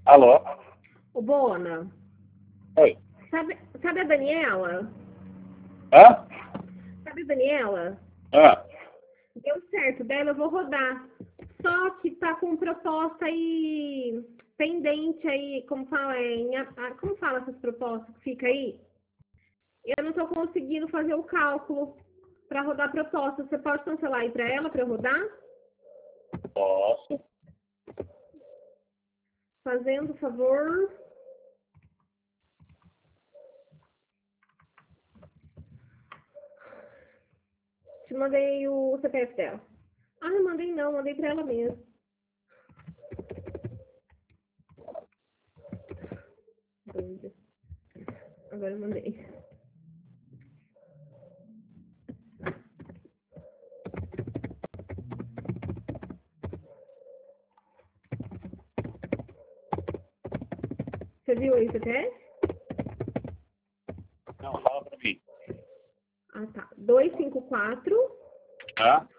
Alô? Ô, Bona, Oi. sabe a Daniela? Hã? Sabe a Daniela? Hã? Deu certo dela, eu vou rodar. Só que tá com proposta aí pendente aí, como fala, como fala essas propostas que fica aí? Eu não tô conseguindo fazer o cálculo para rodar a proposta. Você pode cancelar aí para ela para eu rodar? Posso. Fazendo favor. Te mandei o CPF dela. Ah, não mandei não, mandei para ela mesmo. Doida. Agora eu mandei. Você viu aí o CPF? Não, fala pra mim. Ah, tá. 254 Hã?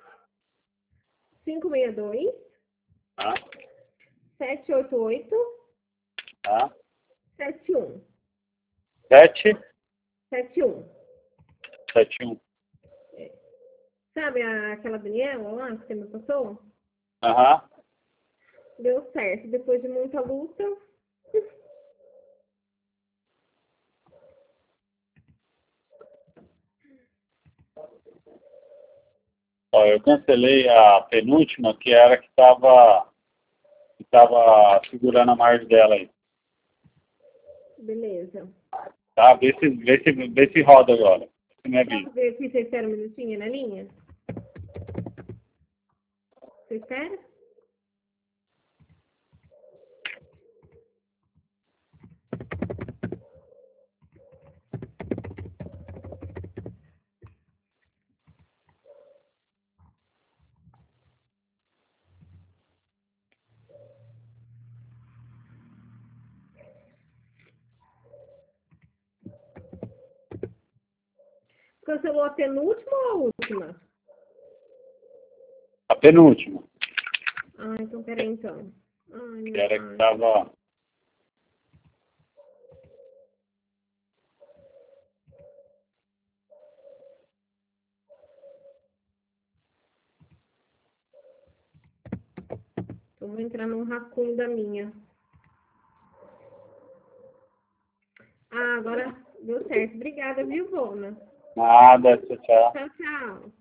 562 Hã? 788 Hã? 71. 7, 71. 7, 1. Sabe aquela Daniela lá que você me passou? Aham. Deu certo. Depois de muita luta. Ó, eu cancelei a penúltima, que era que tava segurando a margem dela aí. Beleza. Tá? Vê se roda agora. Você me avisa. Posso ver aqui, você espera um minutinho na linha? Você espera? Cancelou a penúltima ou a última? A penúltima, Ah, então peraí então. Ai, que meu era que pai. tava... Eu vou entrar num rascunho da minha. Ah, agora deu certo. Obrigada, viu, Bona? Nada, tchau, tchau. Tchau, tchau.